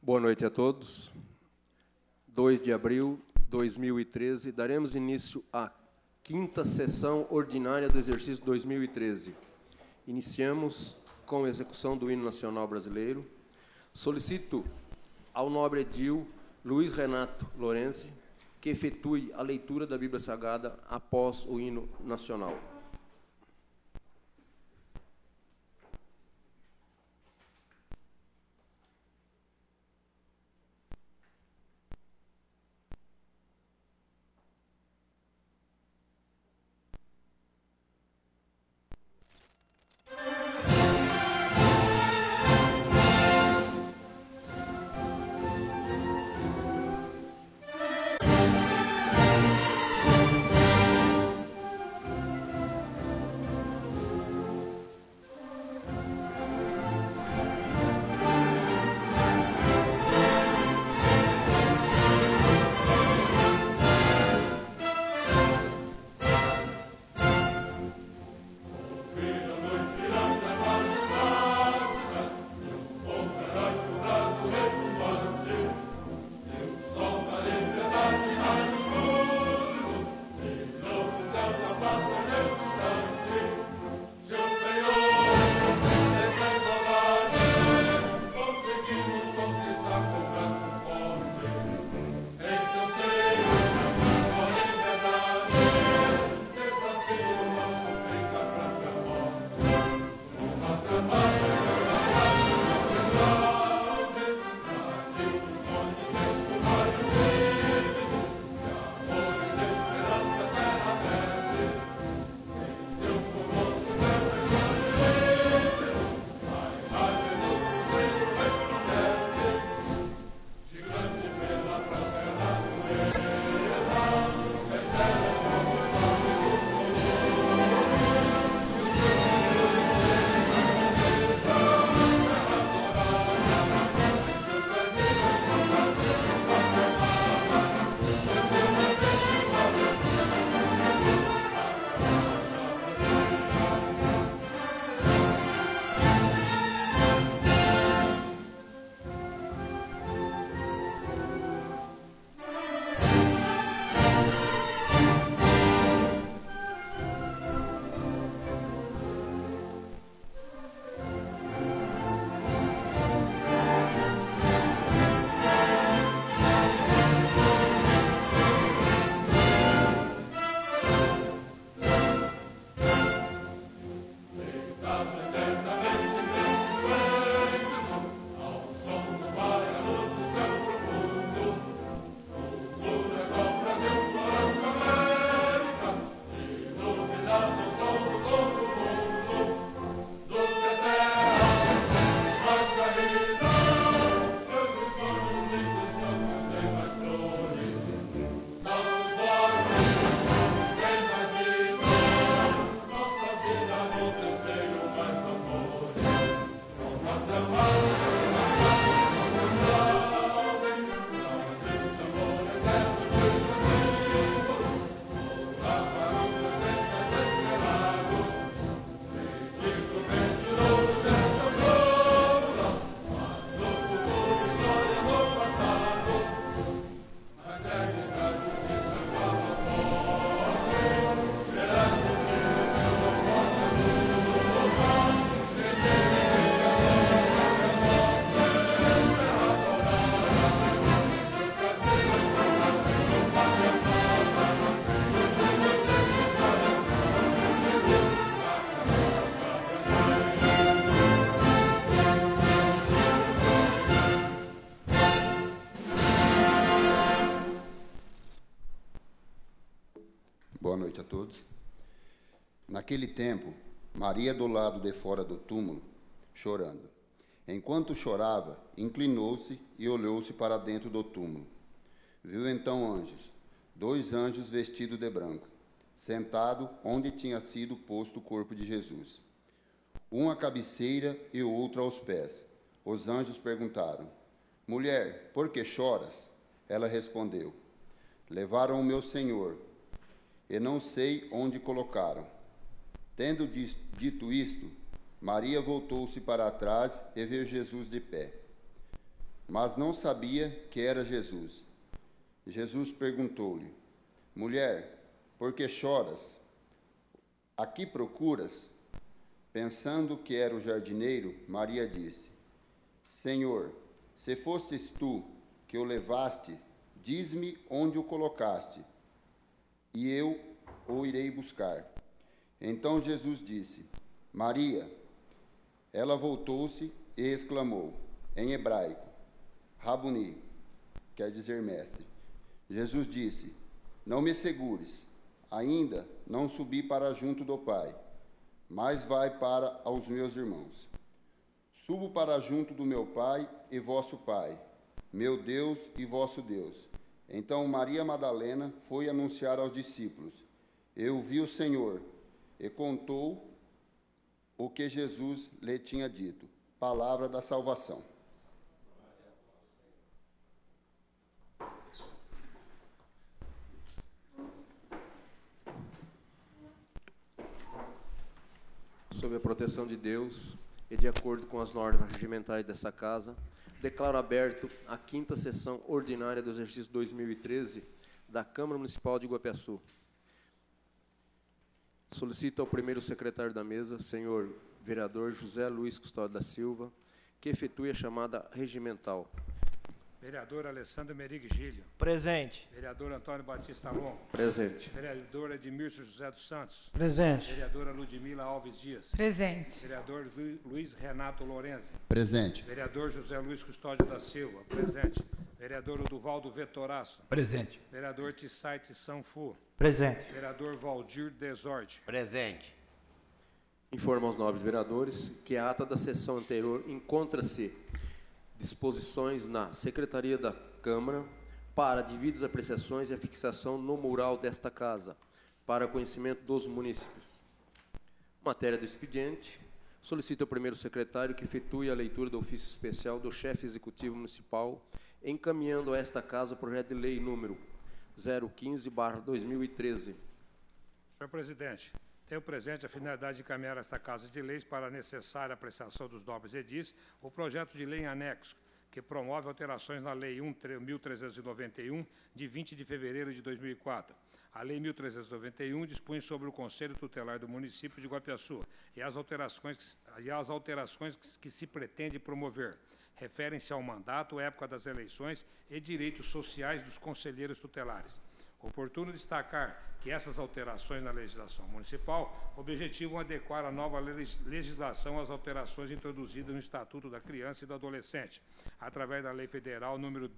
Boa noite a todos. 2 de abril de 2013, daremos início à quinta sessão ordinária do exercício 2013. Iniciamos com a execução do hino nacional brasileiro. Solicito ao nobre edil Luiz Renato Lourenço que efetue a leitura da Bíblia Sagrada após o hino nacional. Boa noite a todos. Naquele tempo, Maria do lado de fora do túmulo, chorando. Enquanto chorava, inclinou-se e olhou-se para dentro do túmulo. Viu então anjos, 2 anjos vestidos de branco, sentado onde tinha sido posto o corpo de Jesus. Um à cabeceira e o outro aos pés. Os anjos perguntaram: Mulher, por que choras? Ela respondeu: Levaram o meu Senhor, e não sei onde colocaram. Tendo dito isto, Maria voltou-se para trás e viu Jesus de pé. mas não sabia que era Jesus. Jesus perguntou-lhe: Mulher, por que choras? A que procuras? Pensando que era o jardineiro, Maria disse: Senhor, se fostes tu que o levaste, diz-me onde o colocaste, e eu o irei buscar. Então Jesus disse: Maria. Ela voltou-se e exclamou, em hebraico, Rabuni, quer dizer mestre. Jesus disse: Não me segures, ainda não subi para junto do Pai, mas vai para aos meus irmãos. Subo para junto do meu Pai e vosso Pai, meu Deus e vosso Deus. Então Maria Madalena foi anunciar aos discípulos: Eu vi o Senhor, e contou o que Jesus lhe tinha dito. Palavra da salvação. Sob a proteção de Deus e de acordo com as normas regimentais dessa casa, declaro aberto a 5ª sessão ordinária do exercício 2013 da Câmara Municipal de Iguapiaçu. Solicito ao primeiro secretário da mesa, senhor vereador José Luiz Custódio da Silva, que efetue a chamada regimental. Vereador Alessandro Merig Gílio. Presente. Vereador Antônio Batista Longo. Presente. Vereador Edmilson José dos Santos. Presente. Vereadora Ludmila Alves Dias. Presente. Vereador Luiz Renato Lorenzi. Presente. Vereador José Luiz Custódio da Silva. Presente. Vereador Oduvaldo Vetoraço. Presente. Vereador Tissaite Sanfu. Presente. Vereador Valdir Desorte. Presente. Informo aos nobres vereadores que a ata da sessão anterior encontra-se disposições na Secretaria da Câmara para devidas apreciações e a fixação no mural desta casa, para conhecimento dos munícipes. Matéria do expediente. Solicito ao primeiro secretário que efetue a leitura do ofício especial do chefe executivo municipal, encaminhando a esta casa o projeto de lei número 015/2013. Senhor presidente, tenho presente a finalidade de encaminhar esta Casa de Leis para a necessária apreciação dos nobres edis o projeto de lei em anexo, que promove alterações na Lei 1.1391, de 20 de fevereiro de 2004. A Lei 1.391 dispõe sobre o Conselho Tutelar do município de Iguapiaçu e as alterações que se pretende promover. Referem-se ao mandato, época das eleições e direitos sociais dos conselheiros tutelares. Oportuno destacar que essas alterações na legislação municipal objetivam adequar a nova legislação às alterações introduzidas no Estatuto da Criança e do Adolescente, através da Lei Federal número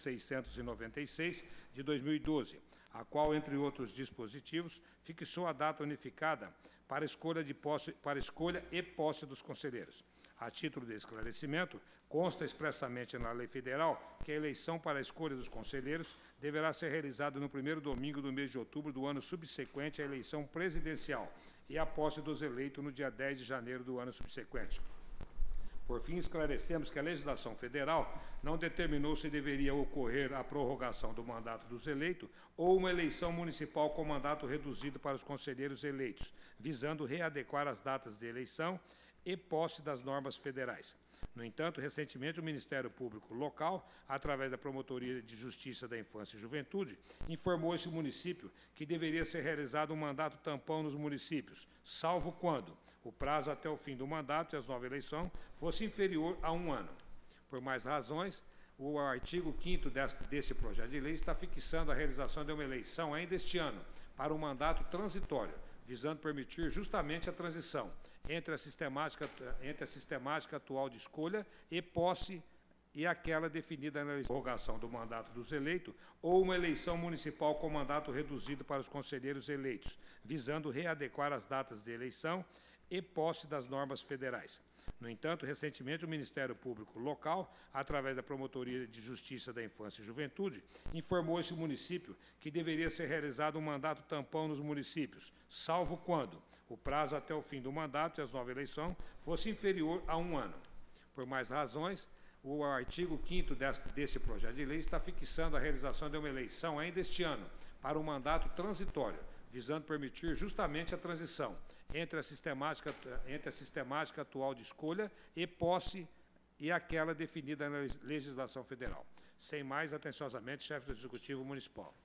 12.696, de 2012, a qual, entre outros dispositivos, fixou a data unificada para escolha e posse dos conselheiros. A título de esclarecimento, consta expressamente na lei federal que a eleição para a escolha dos conselheiros deverá ser realizada no primeiro domingo do mês de outubro do ano subsequente à eleição presidencial e a posse dos eleitos no dia 10 de janeiro do ano subsequente. Por fim, esclarecemos que a legislação federal não determinou se deveria ocorrer a prorrogação do mandato dos eleitos ou uma eleição municipal com mandato reduzido para os conselheiros eleitos, visando readequar as datas de eleição e posse das normas federais. No entanto, recentemente o Ministério Público Local, através da Promotoria de Justiça da Infância e Juventude, informou esse município que deveria ser realizado um mandato tampão nos municípios, salvo quando o prazo até o fim do mandato e as novas eleições fosse inferior a 1 ano. Por mais razões, o artigo 5º deste projeto de lei está fixando a realização de uma eleição ainda este ano para um mandato transitório, visando permitir justamente a transição entre a sistemática atual de escolha e posse e aquela definida na prorrogação do mandato dos eleitos ou uma eleição municipal com mandato reduzido para os conselheiros eleitos, visando readequar as datas de eleição e posse das normas federais. No entanto, recentemente o Ministério Público Local, através da Promotoria de Justiça da Infância e Juventude, informou esse município que deveria ser realizado um mandato tampão nos municípios, salvo quando o prazo até o fim do mandato e as novas eleições fosse inferior a 1 ano. Por mais razões, o artigo 5º deste projeto de lei está fixando a realização de uma eleição ainda este ano para um mandato transitório, visando permitir justamente a transição entre a sistemática atual de escolha e posse e aquela definida na legislação federal. Sem mais, atenciosamente, chefe do Executivo Municipal.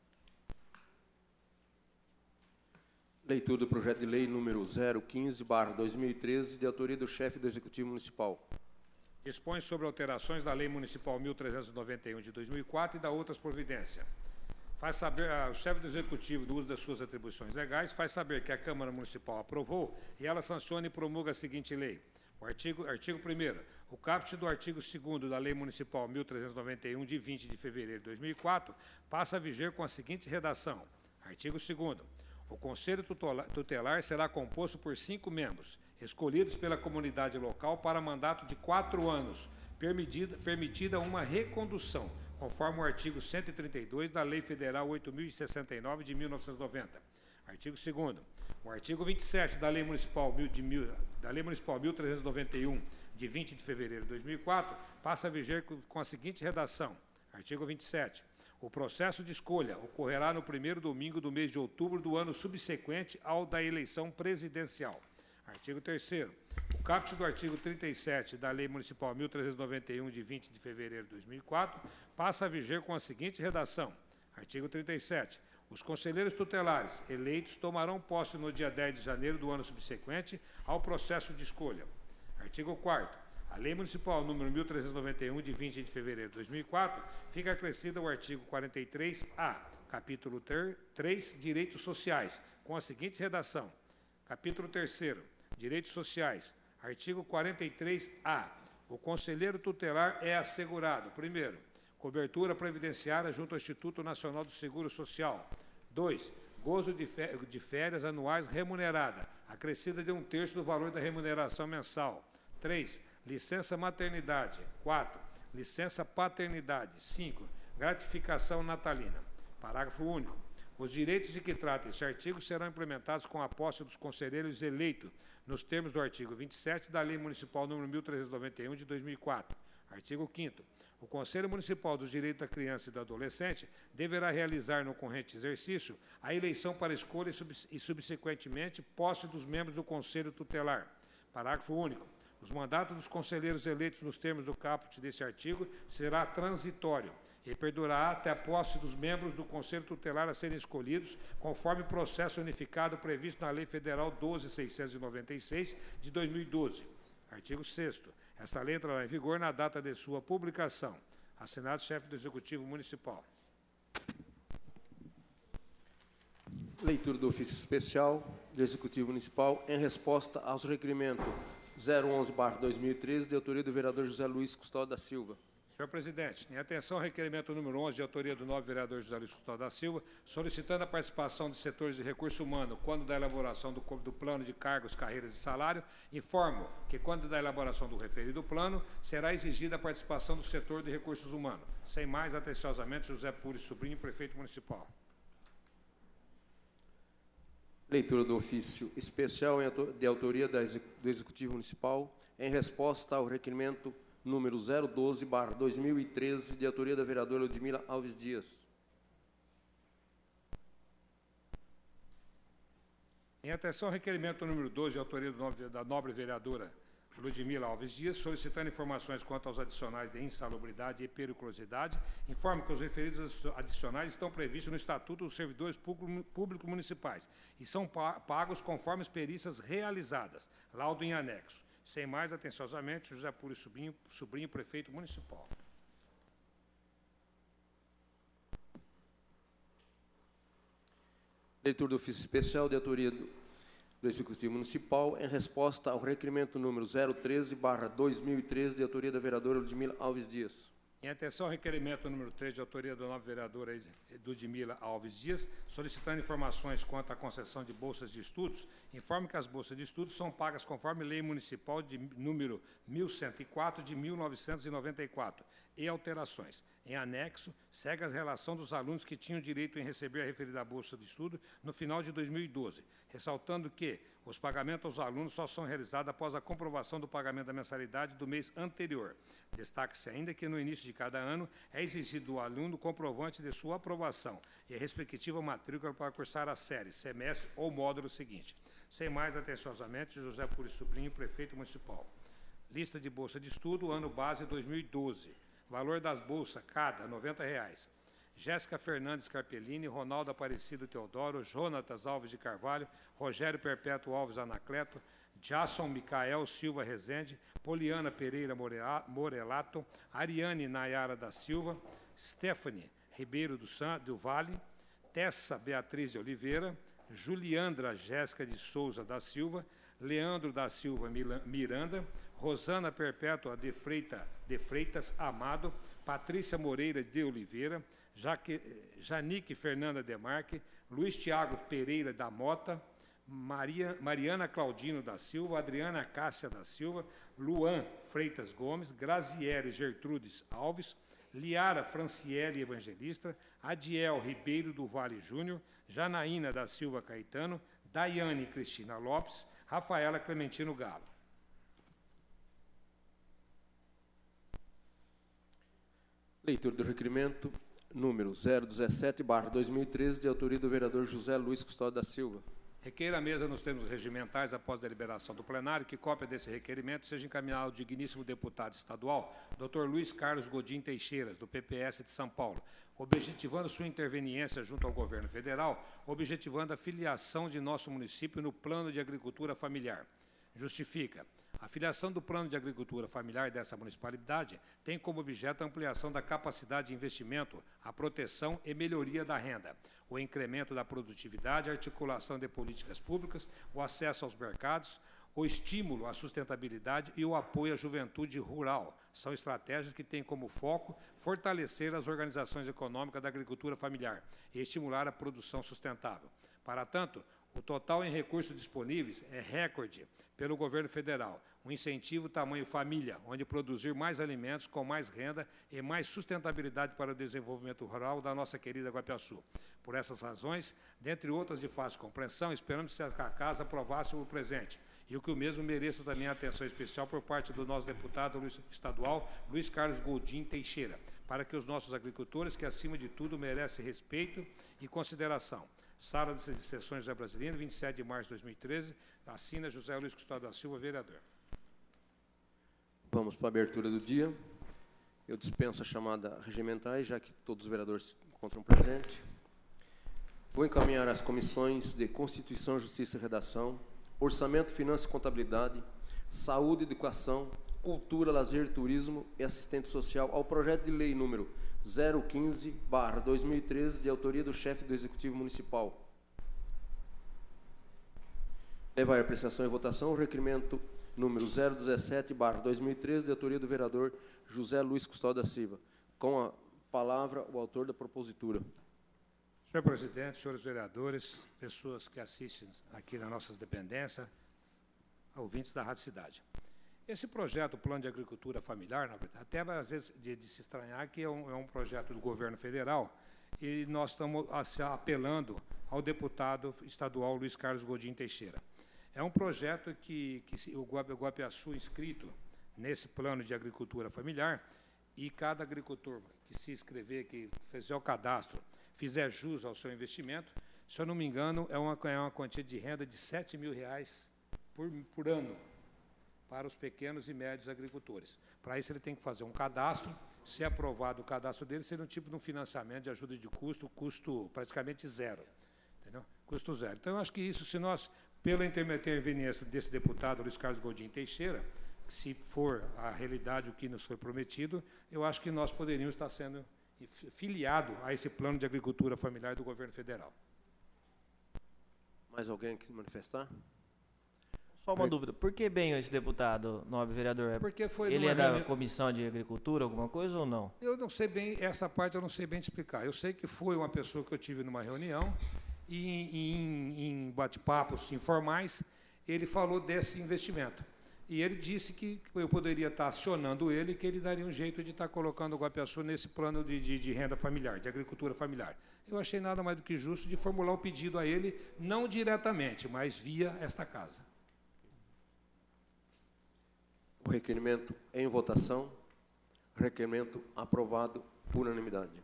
Leitura do projeto de lei número 015/2013, de autoria do chefe do Executivo Municipal. Dispõe sobre alterações da Lei Municipal 1391 de 2004 e da outras providências. Faz saber, o chefe do Executivo, do uso das suas atribuições legais, faz saber que a Câmara Municipal aprovou e ela sanciona e promulga a seguinte lei. O artigo 1º. O caput do artigo 2º da Lei Municipal 1391, de 20 de fevereiro de 2004, passa a viger com a seguinte redação. Artigo 2º. O Conselho Tutelar será composto por 5 membros, escolhidos pela comunidade local para mandato de 4 anos, permitida uma recondução, conforme o artigo 132 da Lei Federal 8.069 de 1990. Artigo 2º. O artigo 27 da Lei Municipal 1391, de 20 de fevereiro de 2004, passa a viger com a seguinte redação. Artigo 27. O processo de escolha ocorrerá no primeiro domingo do mês de outubro do ano subsequente ao da eleição presidencial. Artigo 3º. O caput do artigo 37 da Lei Municipal 1391, de 20 de fevereiro de 2004, passa a viger com a seguinte redação. Artigo 37. Os conselheiros tutelares eleitos tomarão posse no dia 10 de janeiro do ano subsequente ao processo de escolha. Artigo 4º. A Lei Municipal número 1391, de 20 de fevereiro de 2004, fica acrescida ao artigo 43-A, capítulo 3, Direitos Sociais, com a seguinte redação. Capítulo 3º, Direitos Sociais. Artigo 43-A. O conselheiro tutelar é assegurado, primeiro, cobertura previdenciária junto ao Instituto Nacional do Seguro Social. 2. Gozo de férias anuais remunerada, acrescida de 1/3 do valor da remuneração mensal. 3. Licença maternidade. 4. Licença paternidade. 5. Gratificação natalina. Parágrafo único. Os direitos de que trata este artigo serão implementados com a posse dos conselheiros eleitos, nos termos do artigo 27 da Lei Municipal número 1391, de 2004. Artigo 5º. O Conselho Municipal dos Direitos da Criança e do Adolescente deverá realizar no corrente exercício a eleição para escolha e, subsequentemente, posse dos membros do Conselho Tutelar. Parágrafo único. Os mandatos dos conselheiros eleitos nos termos do caput deste artigo será transitório e perdurará até a posse dos membros do Conselho Tutelar a serem escolhidos, conforme processo unificado previsto na Lei Federal 12.696, de 2012. Artigo 6º. Esta lei entrará em vigor na data de sua publicação. Assinado chefe do Executivo Municipal. Leitura do ofício especial do Executivo Municipal em resposta aos requerimentos 011/2013, de autoria do vereador José Luiz Custódio da Silva. Senhor presidente, em atenção ao requerimento número 11, de autoria do nobre vereador José Luiz Custódio da Silva, solicitando a participação dos setores de recurso humano quando da elaboração do plano de cargos, carreiras e salário, informo que quando da elaboração do referido plano, será exigida a participação do setor de recursos humanos. Sem mais, atenciosamente, José Pures Sobrinho, prefeito municipal. Leitura do ofício especial de autoria do Executivo Municipal em resposta ao requerimento número 012/2013, de autoria da vereadora Ludmila Alves Dias. Em atenção ao requerimento número 12, de autoria da nobre vereadora Ludmila Alves Dias, solicitando informações quanto aos adicionais de insalubridade e periculosidade, informo que os referidos adicionais estão previstos no Estatuto dos Servidores Públicos Municipais e são pagos conforme as perícias realizadas. Laudo em anexo. Sem mais, atenciosamente, José Pures Sobrinho, prefeito municipal. Leitura do ofício especial de autoria do Executivo Municipal em resposta ao requerimento número 013/2013, de autoria da vereadora Ludmila Alves Dias. Em atenção ao requerimento número 3, de autoria da nova vereadora Ludmila Alves Dias, solicitando informações quanto à concessão de bolsas de estudos, informo que as bolsas de estudos são pagas conforme Lei Municipal de número 1104 de 1994 e alterações. Em anexo, segue a relação dos alunos que tinham direito em receber a referida bolsa de estudo no final de 2012, ressaltando que os pagamentos aos alunos só são realizados após a comprovação do pagamento da mensalidade do mês anterior. Destaque-se ainda que no início de cada ano é exigido do aluno comprovante de sua aprovação e a respectiva matrícula para cursar a série, semestre ou módulo seguinte. Sem mais, atenciosamente, José Pures Sobrinho, prefeito municipal. Lista de bolsa de estudo, ano base 2012. Valor das bolsas, cada, R$ 90. Jéssica Fernandes Carpellini, Ronaldo Aparecido Teodoro, Jonatas Alves de Carvalho, Rogério Perpétuo Alves Anacleto, Jasson Micael Silva Rezende, Poliana Pereira Morelato, Ariane Nayara da Silva, Stephanie Ribeiro do Vale, Tessa Beatriz de Oliveira, Juliandra Jéssica de Souza da Silva, Leandro da Silva Miranda, Rosana Perpétua de Freitas Amado, Patrícia Moreira de Oliveira, Janique Fernanda Demarque, Luiz Tiago Pereira da Mota, Mariana Claudino da Silva, Adriana Cássia da Silva, Luan Freitas Gomes, Graziele Gertrudes Alves, Liara Franciele Evangelista, Adiel Ribeiro do Vale Júnior, Janaína da Silva Caetano, Daiane Cristina Lopes, Rafaela Clementino Galo. Leitura do requerimento número 017/2013, de autoria do vereador José Luiz Custódio da Silva. Requeira a mesa, nos termos regimentais, após deliberação do plenário, que cópia desse requerimento seja encaminhada ao digníssimo deputado estadual, Dr. Luiz Carlos Godinho Teixeiras, do PPS de São Paulo, objetivando sua interveniência junto ao governo federal, objetivando a filiação de nosso município no Plano de Agricultura Familiar. Justifica. A filiação do Plano de Agricultura Familiar dessa municipalidade tem como objeto a ampliação da capacidade de investimento, a proteção e melhoria da renda, o incremento da produtividade, a articulação de políticas públicas, o acesso aos mercados, o estímulo à sustentabilidade e o apoio à juventude rural. São estratégias que têm como foco fortalecer as organizações econômicas da agricultura familiar e estimular a produção sustentável. Para tanto, o total em recursos disponíveis é recorde pelo governo federal, um incentivo tamanho família, onde produzir mais alimentos com mais renda e mais sustentabilidade para o desenvolvimento rural da nossa querida Guapiaçu. Por essas razões, dentre outras de fácil compreensão, esperamos que a Casa aprovasse o presente, e o que o mesmo mereça também a atenção especial por parte do nosso deputado estadual, Luiz Carlos Godinho Teixeira, para que os nossos agricultores, que acima de tudo merecem respeito e consideração. Sala de Sessões José Brasilino, 27 de março de 2013, assina José Luiz Custódio da Silva, vereador. Vamos para a abertura do dia. Eu dispenso a chamada regimentais, já que todos os vereadores se encontram presentes. Vou encaminhar às comissões de Constituição, Justiça e Redação, Orçamento, Finanças e Contabilidade, Saúde, Educação, Cultura, Lazer, Turismo e Assistente Social ao projeto de lei número 015/2013, de autoria do chefe do Executivo Municipal. Levar à apreciação e votação o requerimento número 017/2013, de autoria do vereador José Luiz Custódio da Silva. Com a palavra, o autor da propositura. Senhor presidente, senhores vereadores, pessoas que assistem aqui nas nossas dependências, ouvintes da Rádio Cidade. Esse projeto, o Plano de Agricultura Familiar, na verdade, até às vezes de se estranhar que é um projeto do governo federal e nós estamos apelando ao deputado estadual Luiz Carlos Godinho Teixeira. É um projeto que o Guapiaçu inscrito nesse Plano de Agricultura Familiar, e cada agricultor que se inscrever, que fizer o cadastro, fizer jus ao seu investimento, se eu não me engano, é uma quantia de renda de R$ 7.000 por ano, para os pequenos e médios agricultores. Para isso, ele tem que fazer um cadastro. Se aprovado o cadastro dele, seria um tipo de um financiamento de ajuda de custo praticamente zero. Entendeu? Custo zero. Então, eu acho que isso, se nós, pela interveniência desse deputado Luiz Carlos Godinho Teixeira, se for a realidade o que nos foi prometido, eu acho que nós poderíamos estar sendo filiado a esse Plano de Agricultura Familiar do governo federal. Mais alguém quer se manifestar? Só uma dúvida, por que bem esse deputado, nobre vereador? Porque foi ele é da Comissão de Agricultura, alguma coisa ou não? Eu não sei bem, essa parte eu não sei bem explicar. Eu sei que foi uma pessoa que eu tive numa reunião e em bate-papos informais, ele falou desse investimento. E ele disse que eu poderia estar acionando ele, que ele daria um jeito de estar colocando o Guapiaçu nesse plano de renda familiar, de agricultura familiar. Eu achei nada mais do que justo de formular o pedido a ele, não diretamente, mas via esta casa. O requerimento em votação. Requerimento aprovado por unanimidade.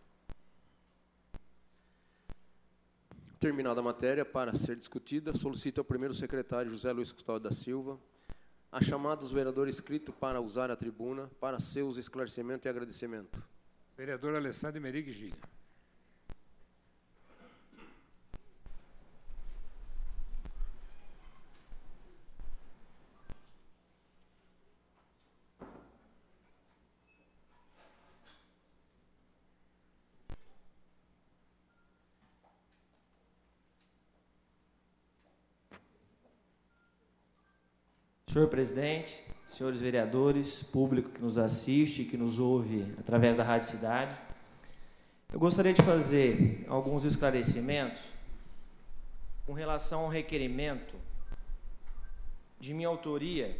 Terminada a matéria para ser discutida, solicito ao primeiro secretário José Luiz Custódio da Silva A chamada dos vereadores inscritos para usar a tribuna para seus esclarecimentos e agradecimento. Vereador Alessandro Merig Gilha. Senhor presidente, senhores vereadores, público que nos assiste e que nos ouve através da Rádio Cidade, eu gostaria de fazer alguns esclarecimentos com relação ao requerimento de minha autoria,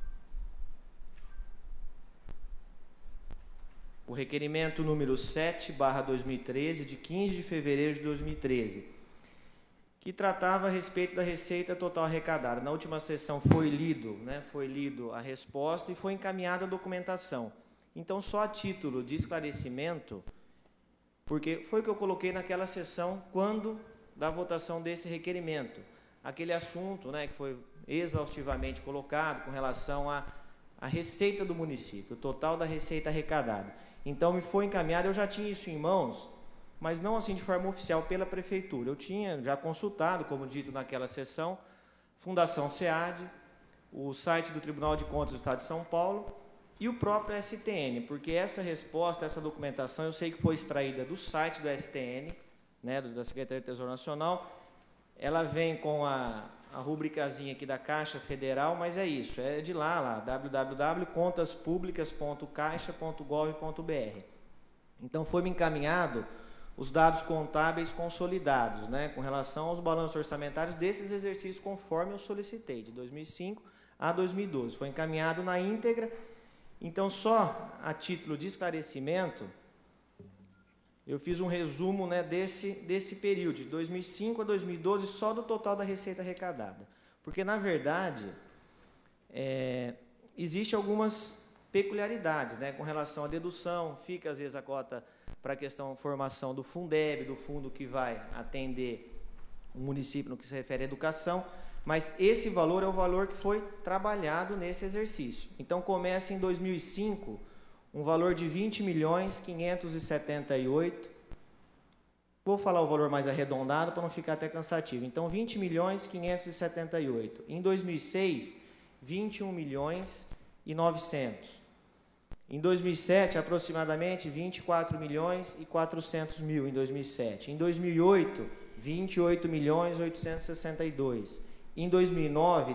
o requerimento número 7/2013, de 15 de fevereiro de 2013, que tratava a respeito da receita total arrecadada. Na última sessão foi lido a resposta e foi encaminhada a documentação. Então, só a título de esclarecimento, porque foi o que eu coloquei naquela sessão quando da votação desse requerimento. Aquele assunto, que foi exaustivamente colocado com relação à receita do município, o total da receita arrecadada. Então, me foi encaminhado, eu já tinha isso em mãos, mas não assim de forma oficial pela Prefeitura. Eu tinha já consultado, como dito naquela sessão, Fundação SEAD, o site do Tribunal de Contas do Estado de São Paulo e o próprio STN, porque essa resposta, essa documentação, eu sei que foi extraída do site do STN, da Secretaria do Tesouro Nacional, ela vem com a rubricazinha aqui da Caixa Federal, mas é isso, é de lá, www.contaspublicas.caixa.gov.br. Então, foi-me encaminhado os dados contábeis consolidados, com relação aos balanços orçamentários desses exercícios, conforme eu solicitei, de 2005 a 2012. Foi encaminhado na íntegra. Então, só a título de esclarecimento, eu fiz um resumo desse período, de 2005 a 2012, só do total da receita arrecadada. Porque, na verdade, existem algumas peculiaridades, com relação à dedução, fica, às vezes, a cota para a questão de formação do Fundeb, do fundo que vai atender o município no que se refere à educação, mas esse valor é o valor que foi trabalhado nesse exercício. Então, começa em 2005, um valor de 20.578. Vou falar o valor mais arredondado para não ficar até cansativo. Então, 20.578. Em 2006, 21.900.000. Em 2007, aproximadamente 24.400.000 em 2007. Em 2008, 28.862. Em 2009,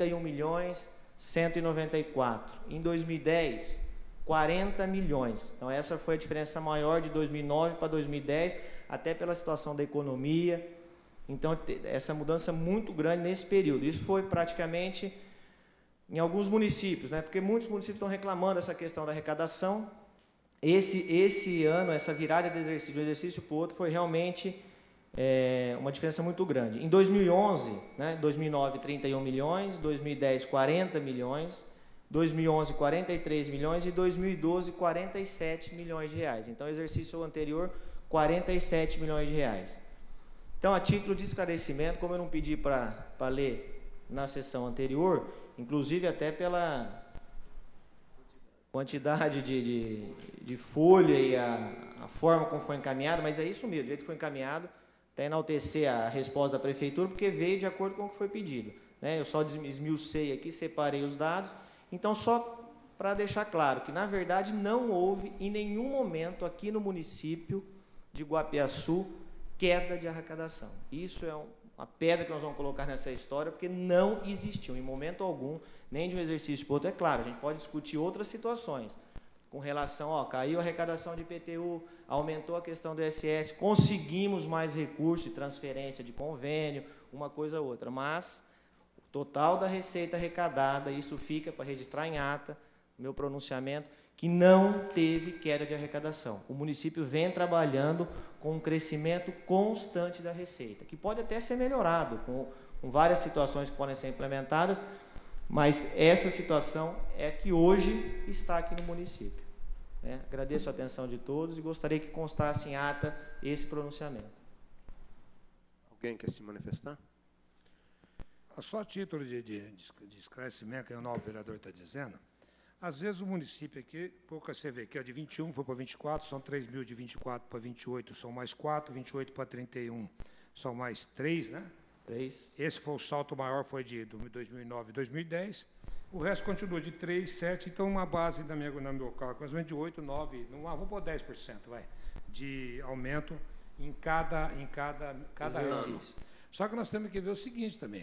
31.194. Em 2010, 40 milhões. Então, essa foi a diferença maior de 2009 para 2010, até pela situação da economia. Então, essa mudança muito grande nesse período. Isso foi praticamente em alguns municípios, porque muitos municípios estão reclamando dessa questão da arrecadação. Esse ano, essa virada de um exercício para o outro, foi realmente uma diferença muito grande. Em 2011, 2009, 31 milhões, 2010, 40 milhões, 2011, 43 milhões e 2012, 47 milhões de reais. Então, exercício anterior, 47 milhões de reais. Então, a título de esclarecimento, como eu não pedi para ler na sessão anterior, inclusive até pela quantidade de folha e a forma como foi encaminhado, mas é isso mesmo, do jeito que foi encaminhado, até enaltecer a resposta da Prefeitura, porque veio de acordo com o que foi pedido. Eu só esmiucei aqui, separei os dados. Então, só para deixar claro que, na verdade, não houve em nenhum momento aqui no município de Guapiaçu queda de arrecadação. Isso é uma pedra que nós vamos colocar nessa história, porque não existiu em momento algum, nem de um exercício para outro. É claro, a gente pode discutir outras situações, com relação, caiu a arrecadação de IPTU, aumentou a questão do ISS, conseguimos mais recursos de transferência de convênio, uma coisa ou outra, mas o total da receita arrecadada, isso fica para registrar em ata, meu pronunciamento, que não teve queda de arrecadação. O município vem trabalhando com um crescimento constante da receita, que pode até ser melhorado, com várias situações que podem ser implementadas, mas essa situação é que hoje está aqui no município. Agradeço a atenção de todos e gostaria que constasse em ata esse pronunciamento. Alguém quer se manifestar? Só a título de esclarecimento, que o novo vereador está dizendo, às vezes o município aqui, pouco você vê que é de 21 foi para 24, são 3 mil, de 24 para 28 são mais 4, 28 para 31 são mais 3, né? 3. Esse foi o salto maior, foi de 2009 e 2010. O resto continua de 3, 7, então uma base na meu cálculo, mais ou menos de 8, 9, vamos pôr 10%, vai, de aumento em cada ano. Só que nós temos que ver o seguinte também,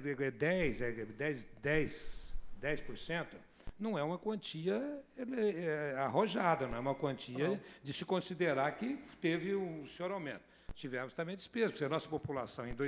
10%, não é uma quantia arrojada, não é uma quantia de se considerar que teve um senhor aumento. Tivemos também despesas, porque a nossa população em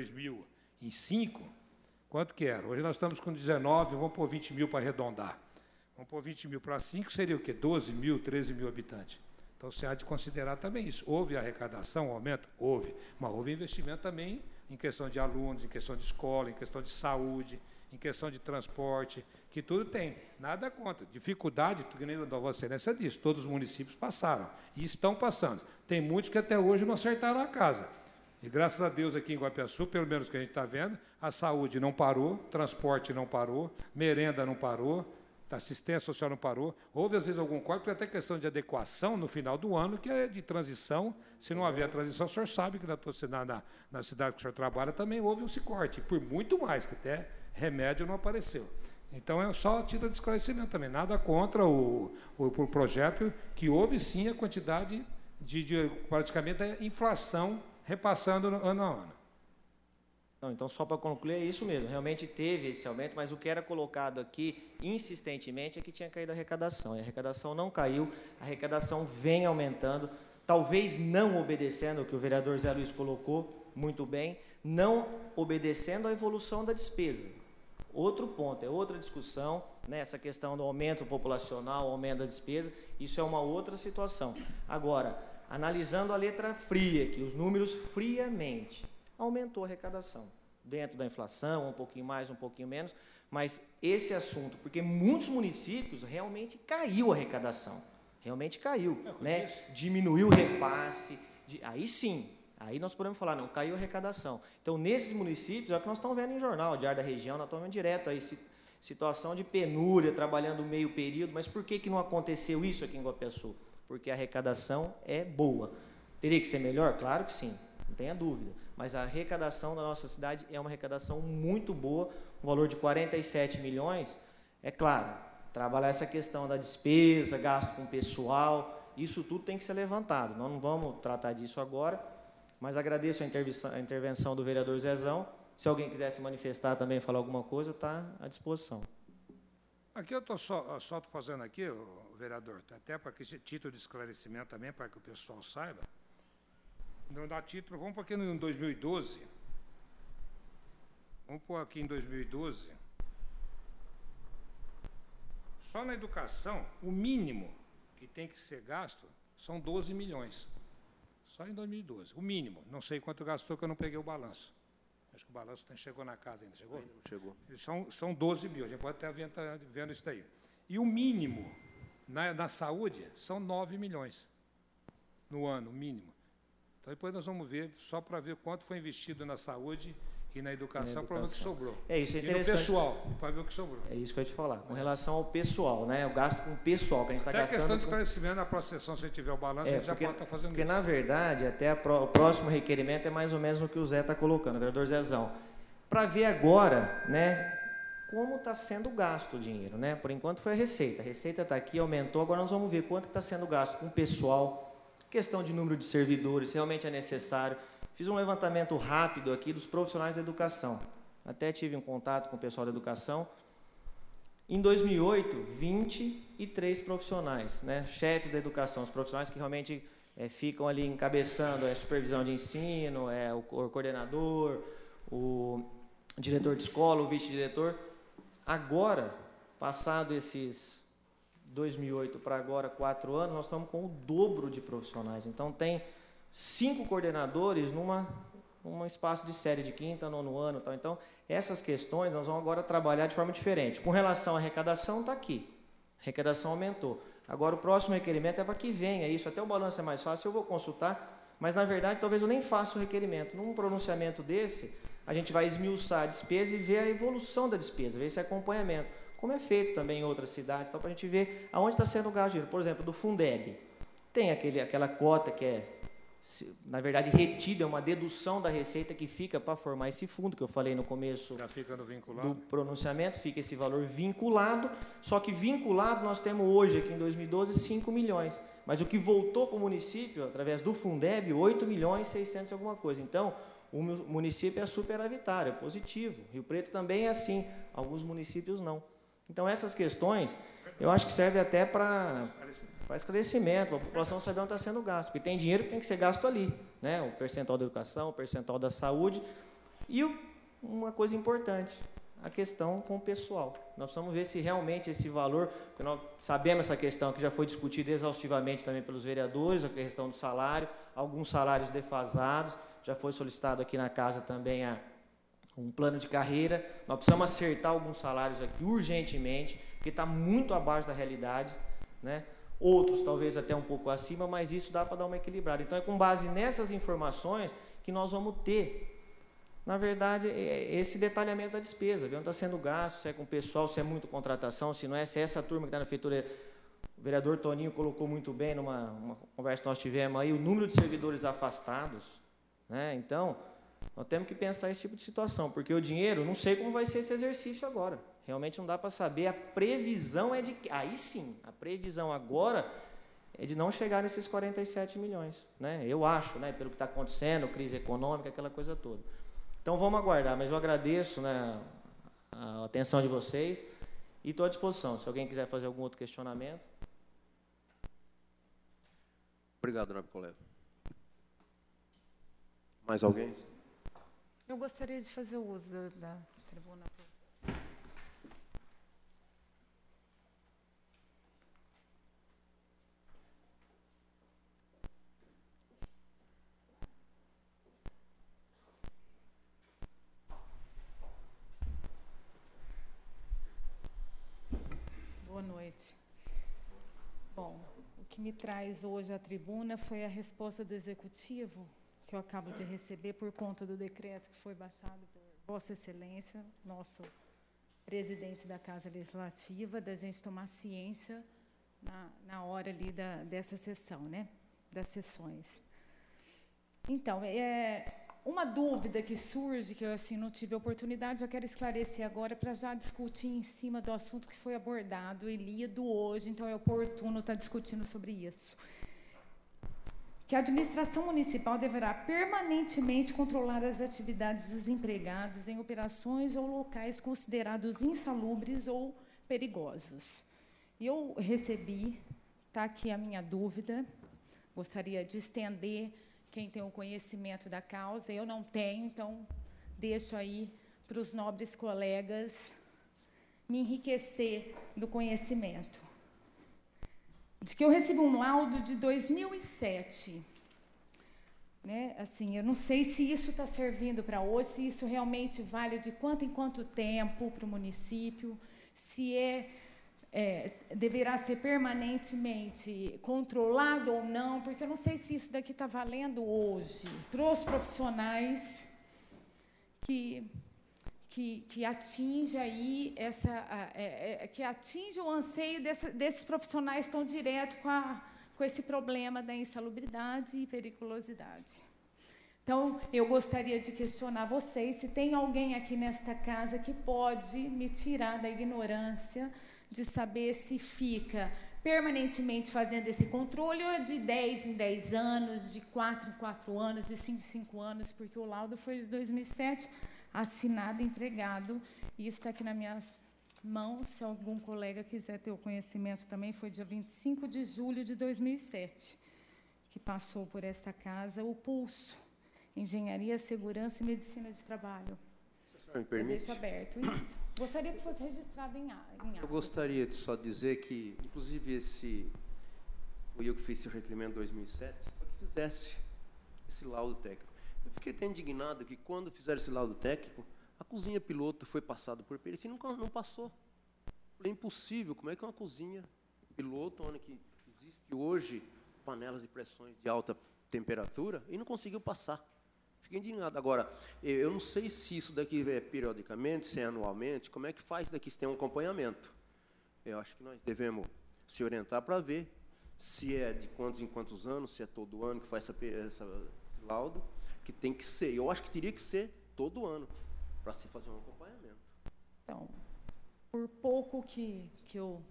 2005, quanto que era? Hoje nós estamos com 19, vamos pôr 20 mil para arredondar. Vamos pôr 20 mil para 5, seria o quê? 12 mil, 13 mil habitantes. Então, você há de considerar também isso. Houve arrecadação, aumento? Houve. Mas houve investimento também em questão de alunos, em questão de escola, em questão de saúde, em questão de transporte, que tudo tem. Nada contra. Dificuldade, que nem a Vossa Excelência disse, todos os municípios passaram e estão passando. Tem muitos que até hoje não acertaram a casa. E graças a Deus aqui em Guapiaçu, pelo menos que a gente está vendo, a saúde não parou, transporte não parou, merenda não parou, assistência social não parou. Houve, às vezes, algum corte, até questão de adequação no final do ano, que é de transição. Se não haver a transição, o senhor sabe que na cidade que o senhor trabalha também houve esse corte, por muito mais, que até remédio não apareceu. Então, é só título de esclarecimento também. Nada contra o projeto, que houve, sim, a quantidade de praticamente a inflação repassando ano a ano. Não, então, só para concluir, é isso mesmo. Realmente teve esse aumento, mas o que era colocado aqui insistentemente é que tinha caído a arrecadação. E a arrecadação não caiu, a arrecadação vem aumentando, talvez não obedecendo o que o vereador Zé Luiz colocou muito bem, não obedecendo à evolução da despesa. Outro ponto, é outra discussão, né, essa questão do aumento populacional, aumento da despesa, isso é uma outra situação. Agora, analisando a letra fria aqui, os números friamente, aumentou a arrecadação, dentro da inflação, um pouquinho mais, um pouquinho menos, mas esse assunto, porque muitos municípios realmente caiu a arrecadação, realmente caiu, né? Diminuiu o repasse, aí sim, aí nós podemos falar, não, caiu a arrecadação. Então, nesses municípios, é o que nós estamos vendo em jornal, Diário da Região, nós estamos vendo direto aí, situação de penúria, trabalhando meio período, mas por que não aconteceu isso aqui em Guapiaçu? Porque a arrecadação é boa. Teria que ser melhor? Claro que sim, não tenha dúvida. Mas a arrecadação da nossa cidade é uma arrecadação muito boa, um valor de 47 milhões. É claro, trabalhar essa questão da despesa, gasto com pessoal, isso tudo tem que ser levantado. Nós não vamos tratar disso agora, mas agradeço a intervenção do vereador Zezão. Se alguém quiser se manifestar também, falar alguma coisa, está à disposição. Aqui eu estou só fazendo aqui, vereador, até para que esse título de esclarecimento também, para que o pessoal saiba. Não dá título, vamos pôr aqui em 2012. Vamos pôr aqui em 2012. Só na educação, o mínimo que tem que ser gasto são 12 milhões. Só em 2012, o mínimo. Não sei quanto gastou, que eu não peguei o balanço. Acho que o balanço chegou na casa ainda, chegou? Chegou. São 12 mil, a gente pode estar vendo isso daí. E o mínimo na saúde são 9 milhões no ano, mínimo. Então, depois nós vamos ver, só para ver quanto foi investido na saúde e na educação, para ver o que sobrou. É isso, é interessante. E no pessoal, para ver o que sobrou. É isso que eu ia te falar. Com relação ao pessoal, né? O gasto com o pessoal que a gente está gastando. Até a questão de esclarecimento na próxima sessão, se tiver o balanço, a gente já pode estar fazendo porque, isso. Porque, na verdade, até o próximo requerimento é mais ou menos o que o Zé está colocando, o vereador Zezão. Para ver agora, né, como está sendo gasto o dinheiro, né? Por enquanto foi a receita. A receita está aqui, aumentou, agora nós vamos ver quanto está sendo gasto com o pessoal, questão de número de servidores, se realmente é necessário. Fiz um levantamento rápido aqui dos profissionais da educação. Até tive um contato com o pessoal da educação. Em 2008, 23 profissionais, né, chefes da educação, os profissionais que realmente ficam ali encabeçando a supervisão de ensino, o coordenador, o diretor de escola, o vice-diretor. Agora, passado esses 2008 para agora, 4 anos, nós estamos com o dobro de profissionais. Então, tem 5 coordenadores num espaço de série de 5º, 9º ano. Tal. Então, essas questões nós vamos agora trabalhar de forma diferente. Com relação à arrecadação, está aqui. A arrecadação aumentou. Agora, o próximo requerimento é para que venha isso. Até o balanço é mais fácil, eu vou consultar, mas na verdade talvez eu nem faça o requerimento. Num pronunciamento desse, a gente vai esmiuçar a despesa e ver a evolução da despesa, ver esse acompanhamento, como é feito também em outras cidades, para a gente ver aonde está sendo gasto dinheiro. Por exemplo, do Fundeb, tem aquela cota que é, na verdade, retida, é uma dedução da receita que fica para formar esse fundo, que eu falei no começo Já fica no vinculado. do pronunciamento, fica esse valor vinculado, só que vinculado nós temos hoje, aqui em 2012, 5 milhões. Mas o que voltou para o município, através do Fundeb, 8 milhões e 600 alguma coisa. Então, o município é superavitário, é positivo. Rio Preto também é assim, alguns municípios não. Então, essas questões, eu acho que serve até para esclarecimento, para a população saber onde está sendo gasto. Porque tem dinheiro que tem que ser gasto ali, né? O percentual da educação, o percentual da saúde. E uma coisa importante, a questão com o pessoal. Nós precisamos ver se realmente esse valor, porque nós sabemos essa questão que já foi discutida exaustivamente também pelos vereadores, a questão do salário, alguns salários defasados, já foi solicitado aqui na casa também um plano de carreira. Nós precisamos acertar alguns salários aqui urgentemente, porque está muito abaixo da realidade, né? Outros talvez até um pouco acima, mas isso dá para dar uma equilibrada. Então é com base nessas informações que nós vamos ter, na verdade, esse detalhamento da despesa, ver onde está sendo gasto, se é com o pessoal, se é muito contratação, se não é, se é essa turma que está na prefeitura. O vereador Toninho colocou muito bem numa conversa que nós tivemos aí, o número de servidores afastados, né? Então, nós temos que pensar esse tipo de situação, porque o dinheiro, não sei como vai ser esse exercício agora. Realmente não dá para saber. A previsão é de... Aí sim, a previsão agora é de não chegar nesses 47 milhões. Né? Eu acho, né, pelo que está acontecendo, crise econômica, aquela coisa toda. Então vamos aguardar, mas eu agradeço, né, a atenção de vocês e estou à disposição. Se alguém quiser fazer algum outro questionamento. Obrigado, Nobre Colega. Mais alguém? Eu gostaria de fazer uso da tribuna. Boa noite. Bom, o que me traz hoje à tribuna foi a resposta do Executivo, que eu acabo de receber por conta do decreto que foi baixado por Vossa Excelência, nosso presidente da Casa Legislativa, da gente tomar ciência na hora ali dessa sessão, né? Das sessões. Então, uma dúvida que surge, que eu assim, não tive oportunidade, eu quero esclarecer agora para já discutir em cima do assunto que foi abordado e lido hoje, então é oportuno estar discutindo sobre isso. Que a administração municipal deverá permanentemente controlar as atividades dos empregados em operações ou locais considerados insalubres ou perigosos. E eu recebi, está aqui a minha dúvida, gostaria de estender quem tem o conhecimento da causa, eu não tenho, então deixo aí para os nobres colegas me enriquecer do conhecimento. De que eu recebi um laudo de 2007. Né? Assim, eu não sei se isso está servindo para hoje, se isso realmente vale de quanto em quanto tempo para o município, se deverá ser permanentemente controlado ou não, porque eu não sei se isso daqui está valendo hoje para os profissionais que atinge aí que atinge o anseio desses profissionais tão direto com esse problema da insalubridade e periculosidade. Então, eu gostaria de questionar vocês se tem alguém aqui nesta casa que pode me tirar da ignorância de saber se fica permanentemente fazendo esse controle ou é de 10 em 10 anos, de 4 em 4 anos, de 5 em 5 anos, porque o laudo foi de 2007, assinado, entregado, e isso está aqui nas minhas mãos, se algum colega quiser ter o conhecimento também, foi dia 25 de julho de 2007, que passou por esta casa o Pulso, Engenharia, Segurança e Medicina de Trabalho. Se me permite? Eu deixo aberto isso. Gostaria que fosse registrado em ata. Eu gostaria de só dizer que, inclusive, fui eu que fiz esse requerimento em 2007, para que fizesse esse laudo técnico. Eu fiquei até indignado que, quando fizeram esse laudo técnico, a cozinha piloto foi passada por perícia e não passou. É impossível. Como é que uma cozinha piloto, onde que existe hoje panelas de pressões de alta temperatura e não conseguiu passar. Fiquei indignado. Agora, eu não sei se isso daqui é periodicamente, se é anualmente, como é que faz daqui, se tem um acompanhamento. Eu acho que nós devemos se orientar para ver se é de quantos em quantos anos, se é todo ano que faz esse laudo, que tem que ser. Eu acho que teria que ser todo ano, para se fazer um acompanhamento. Então, por pouco que eu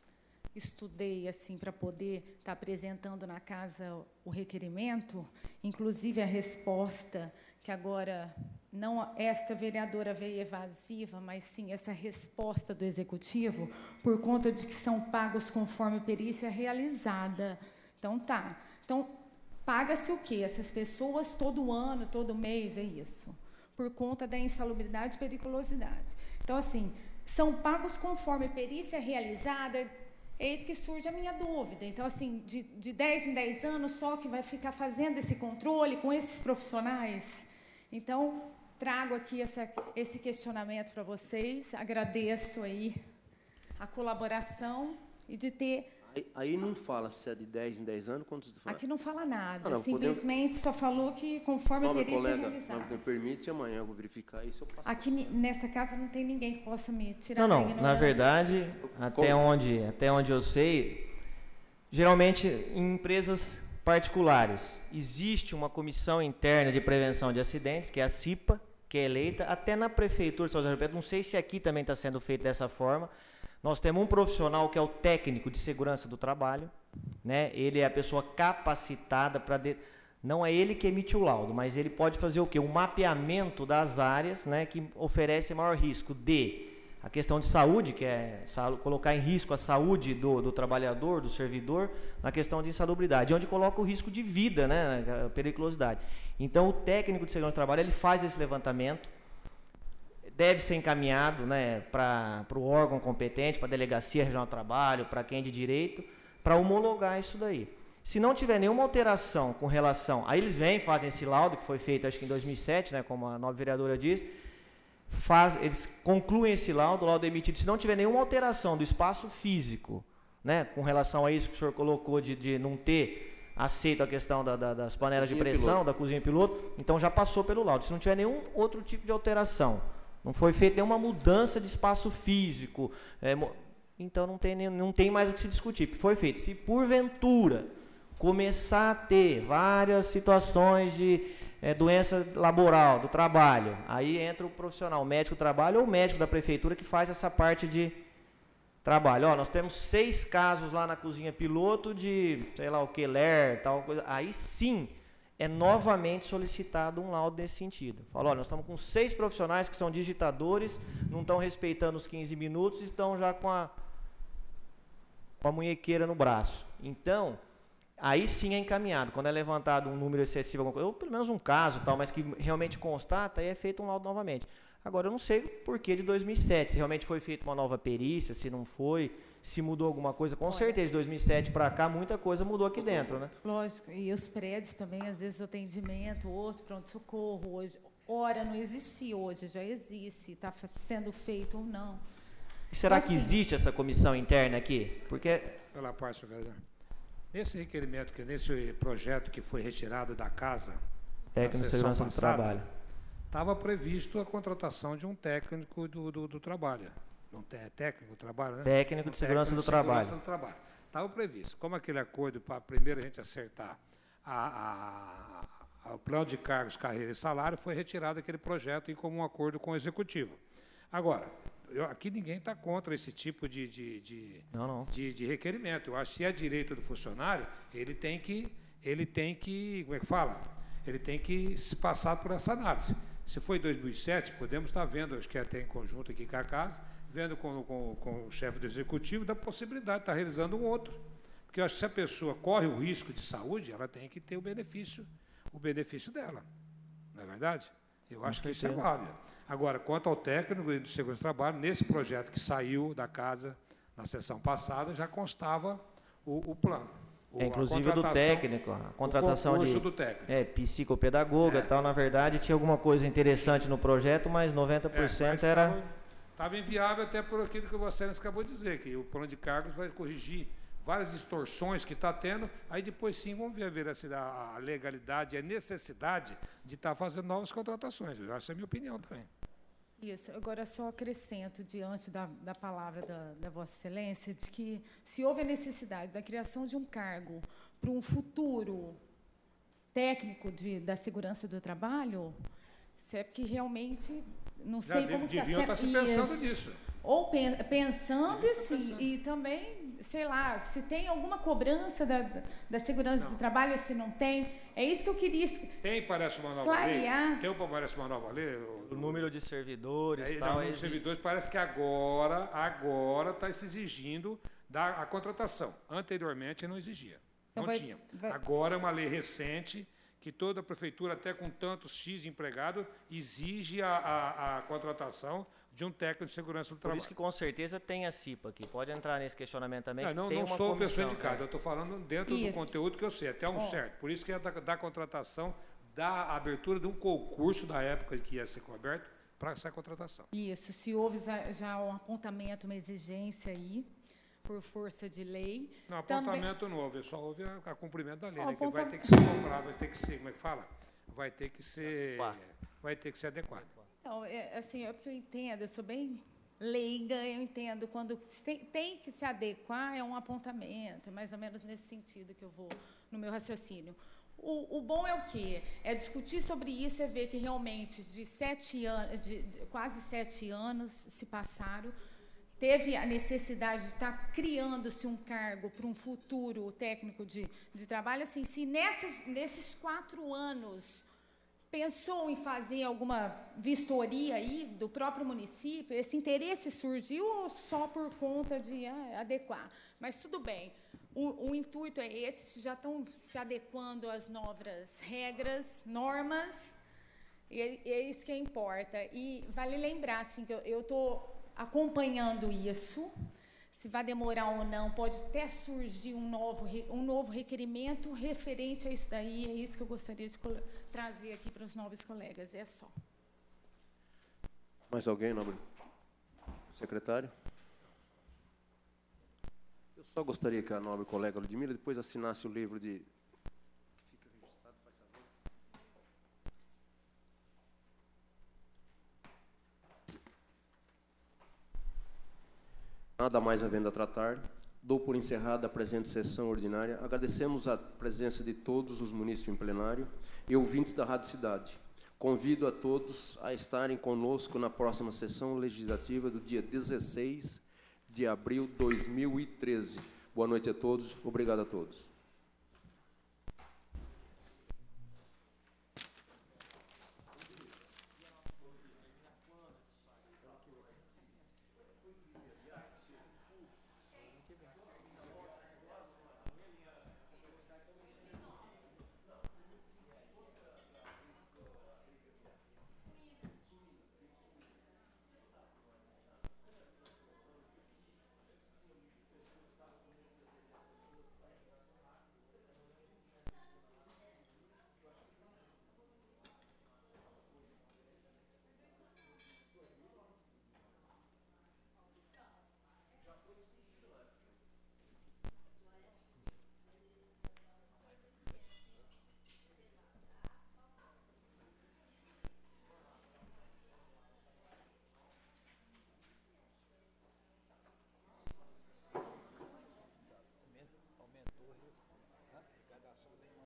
estudei assim para poder estar apresentando na casa o requerimento, inclusive a resposta, que agora não esta vereadora veio evasiva, mas sim essa resposta do Executivo, por conta de que são pagos conforme perícia realizada. Então, tá. Então, paga-se o quê? Essas pessoas todo ano, todo mês, é isso. Por conta da insalubridade e periculosidade. Então, assim, são pagos conforme perícia realizada, eis que surge a minha dúvida. Então, assim, de 10 em 10 anos só que vai ficar fazendo esse controle com esses profissionais? Então, trago aqui esse questionamento para vocês, agradeço aí a colaboração e de ter... Aí não fala se é de 10 em 10 anos, quantos fala? Aqui não fala nada, não, simplesmente só falou que conforme a perícia realizada. Não me permite, amanhã eu vou verificar isso. Eu passo. Aqui nessa casa não tem ninguém que possa me tirar Não, na verdade, até onde eu sei, geralmente em empresas particulares, existe uma comissão interna de prevenção de acidentes, que é a CIPA, que é eleita, até na prefeitura de São José do Rio Preto, não sei se aqui também está sendo feito dessa forma. Nós temos um profissional que é o técnico de segurança do trabalho, né? Ele é a pessoa capacitada para... Não é ele que emite o laudo, mas ele pode fazer o quê? Um mapeamento das áreas, né, que oferecem maior risco de... A questão de saúde, que é colocar em risco a saúde do trabalhador, do servidor, na questão de insalubridade, onde coloca o risco de vida, né, a periculosidade. Então, o técnico de segurança do trabalho, ele faz esse levantamento, deve ser encaminhado, né, para o órgão competente, para a Delegacia Regional do Trabalho, para quem é de direito, para homologar isso daí. Se não tiver nenhuma alteração com relação... Aí eles vêm, fazem esse laudo, que foi feito acho que em 2007, né, como a nova vereadora diz, eles concluem esse laudo, o laudo é emitido, se não tiver nenhuma alteração do espaço físico, né, com relação a isso que o senhor colocou de não ter aceito a questão das panelas de pressão, da cozinha piloto, então já passou pelo laudo. Se não tiver nenhum outro tipo de alteração, não foi feita nenhuma mudança de espaço físico, então não tem mais o que se discutir, porque foi feito. Se porventura começar a ter várias situações de doença laboral, do trabalho, aí entra o profissional, o médico do trabalho ou o médico da prefeitura que faz essa parte de trabalho. Ó, nós temos 6 casos lá na cozinha piloto de, sei lá o que, LER, tal coisa, aí sim é novamente solicitado um laudo nesse sentido. Fala, olha, nós estamos com 6 profissionais que são digitadores, não estão respeitando os 15 minutos, estão já com a munhequeira no braço. Então, aí sim é encaminhado. Quando é levantado um número excessivo, alguma coisa, ou pelo menos um caso, tal, mas que realmente constata, aí é feito um laudo novamente. Agora, eu não sei por que de 2007, se realmente foi feita uma nova perícia, se não foi, se mudou alguma coisa. Com certeza, de 2007 para cá, muita coisa mudou aqui dentro, né? Lógico, e os prédios também, às vezes o atendimento, outro pronto-socorro, hoje, ora não existia, hoje já existe, está sendo feito ou não. E será que existe essa comissão interna aqui? Porque... Pela parte, professor. Nesse requerimento, nesse projeto que foi retirado da casa, técnico de segurança do trabalho, estava previsto a contratação de um técnico do trabalho. Não é técnico do trabalho, né? Técnico de segurança do trabalho. Estava previsto. Como aquele acordo para primeiro a gente acertar o plano de cargos, carreira e salário, foi retirado aquele projeto em comum acordo com o Executivo. Agora, aqui ninguém está contra esse tipo de requerimento. Eu acho que se é direito do funcionário, ele tem que, como é que fala? Ele tem que se passar por essa análise. Se foi em 2007, podemos estar vendo, acho que até em conjunto aqui com a casa, vendo com o chefe do Executivo da possibilidade de estar realizando um outro. Porque eu acho que se a pessoa corre o risco de saúde, ela tem que ter o benefício dela. Não é verdade? Eu acho que isso é válido. Agora, quanto ao técnico de segurança do trabalho, nesse projeto que saiu da casa na sessão passada, já constava o plano. Inclusive do técnico, a contratação do técnico. Psicopedagoga, tal, na verdade, tinha alguma coisa interessante no projeto, mas 90% era... Estava inviável até por aquilo que o Vossa Excelência acabou de dizer, que o plano de cargos vai corrigir várias distorções que está tendo, aí depois sim vamos ver a veracidade, a legalidade e a necessidade de estar fazendo novas contratações. Essa é a minha opinião também. Isso. Agora, só acrescento, diante da palavra da Vossa Excelência, de que se houve a necessidade da criação de um cargo para um futuro técnico da segurança do trabalho, se é porque realmente, não sei como está deviam estar se pensando nisso. Ou pensando e também, sei lá, se tem alguma cobrança da segurança do trabalho, ou se não tem. É isso que eu queria parece uma nova clarear. lei. Parece uma nova lei. O número de servidores, o número de servidores parece que agora está se exigindo a contratação. Anteriormente não exigia. Não tinha. Agora é uma lei recente que toda prefeitura, até com tantos X de empregado, exige a contratação de um técnico de segurança do trabalho. Por isso que, com certeza, tem a CIPA aqui. Pode entrar nesse questionamento também. Não sou pessoa indicada, eu estou falando dentro do conteúdo que eu sei, até certo. Por isso que é da contratação, da abertura de um concurso da época que ia ser coberto para essa contratação. Isso, se houve já um apontamento, uma exigência aí, por força de lei. Não, apontamento não houve, só houve a cumprimento da lei, né, que vai ter que se comprar, vai ter que ser, como é que fala? Vai ter que ser adequado. Então, assim, é porque eu entendo, eu sou bem leiga, eu entendo, quando tem que se adequar, é um apontamento, é mais ou menos nesse sentido que eu vou no meu raciocínio. O bom é o quê? É discutir sobre isso, é ver que realmente de quase 7 anos se passaram, teve a necessidade de estar criando-se um cargo para um futuro técnico de trabalho. Assim, se nesses 4 anos pensou em fazer alguma vistoria aí do próprio município, esse interesse surgiu ou só por conta de adequar? Mas tudo bem, o intuito é esse, já estão se adequando às novas regras, normas, e é isso que importa. E vale lembrar, assim, que eu estou acompanhando isso, se vai demorar ou não, pode até surgir um novo requerimento referente a isso daí, é isso que eu gostaria de trazer aqui para os nobres colegas, é só. Mais alguém, nobre secretário? Eu só gostaria que a nobre colega Ludmila depois assinasse o livro de... Fica registrado, faz favor. Nada mais havendo a tratar, dou por encerrada a presente sessão ordinária. Agradecemos a presença de todos os munícipes em plenário e ouvintes da Rádio Cidade. Convido a todos a estarem conosco na próxima sessão legislativa do dia 16 de abril de 2013. Boa noite a todos. Obrigado a todos.